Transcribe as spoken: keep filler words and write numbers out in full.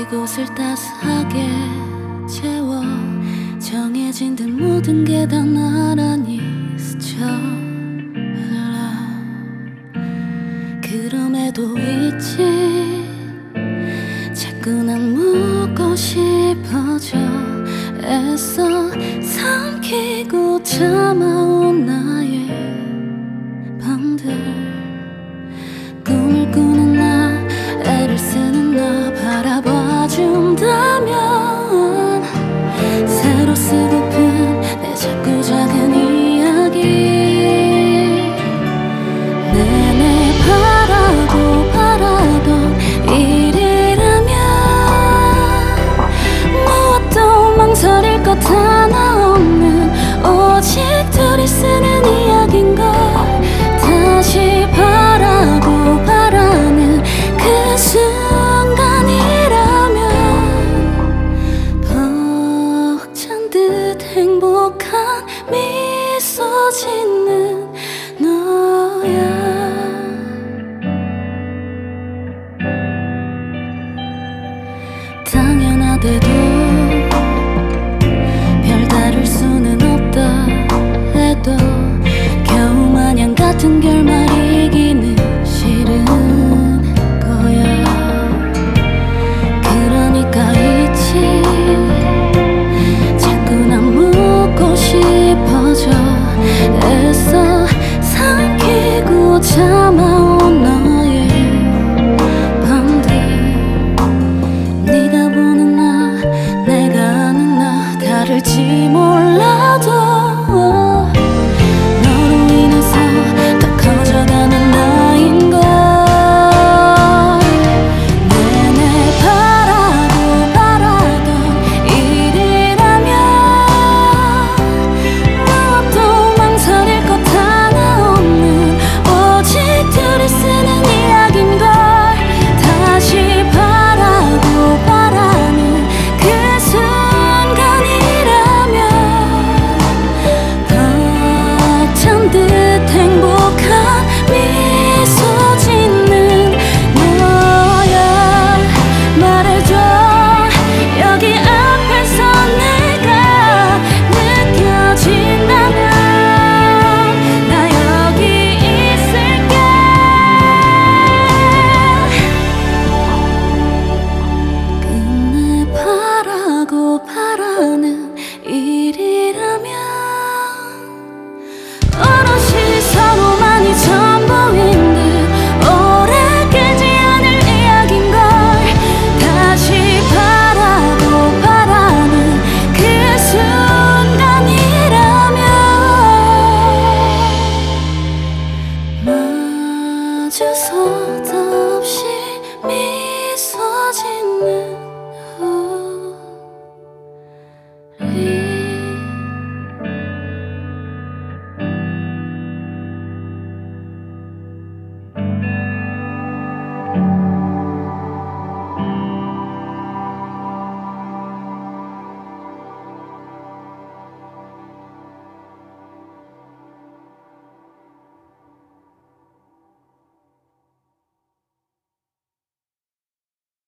이곳을 따스하게 채워 정해진 듯 모든 게 다 나란히 스쳐 흘러. 그럼에도 있지 자꾸 난 묻고 싶어져. 애써 삼키고 참아온 나의 밤들, 꿈을 꾸는 나, 애를 쓰는 너 바라봐준다면 새로 쓰고픈 내 작고 작은 이야기 내내 바라고 바라던 일이라면 무엇도 망설일 것 같아.